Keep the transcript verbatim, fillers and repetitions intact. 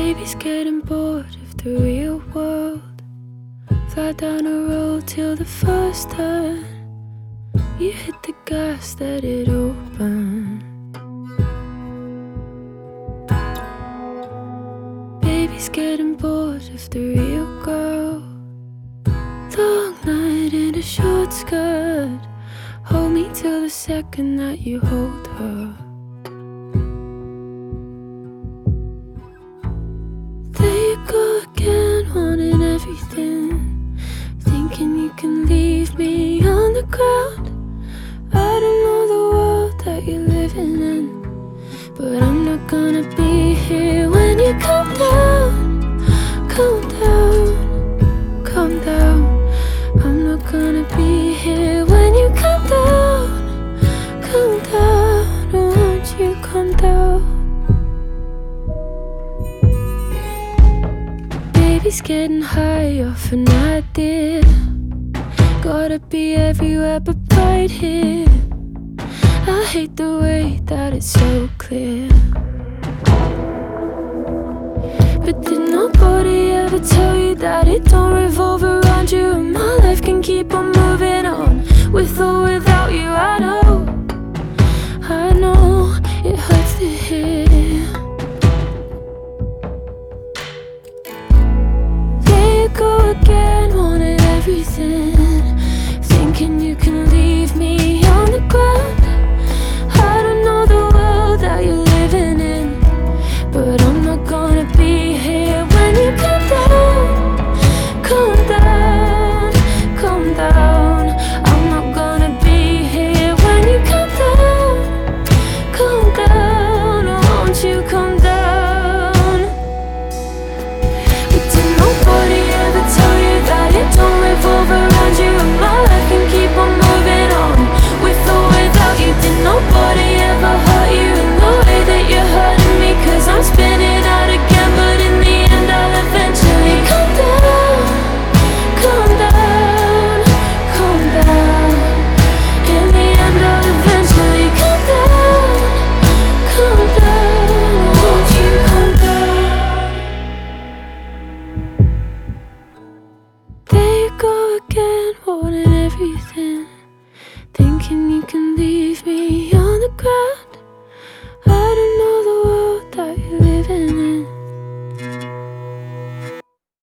Baby's getting bored of the real world. Fly down a road till the first turn. You hit the gas, let it open. Baby's getting bored of the real girl. Long night in a short skirt. Hold me till the second that you hold her. There you go again, wanting everything, thinking you can leave me on the ground. I don't know the world that you're living in, but I'm not gonna be here when you come down. Calm down, calm down. I'm not gonna be here when you come down. Calm down, won't you calm down? Baby's getting high off an idea. Gotta be everywhere but right here. I hate the way that it's so clear. But did nobody ever tell you that it don't revolve around you, and my life can keep on moving on, with or without you? I know, I know, it hurts to hear. There you go again, wanting everything, thinking you can leave me on the ground. I don't know the world that you're living in, but I'm not gonna be here when you come down. Calm down, calm down. I'm not gonna be here when you come down. Calm down, won't you calm down? But did nobody ever tell you that it don't revolve around you, and my life can keep on moving on, with or without you? Did nobody ever hurt you in the way that you're hurting me? Cause I'm spinning out again, but in the end I'll eventually calm down. Calm down, calm down. In the end I'll eventually calm down. Calm down, won't you calm down? There you go again, wanting everything,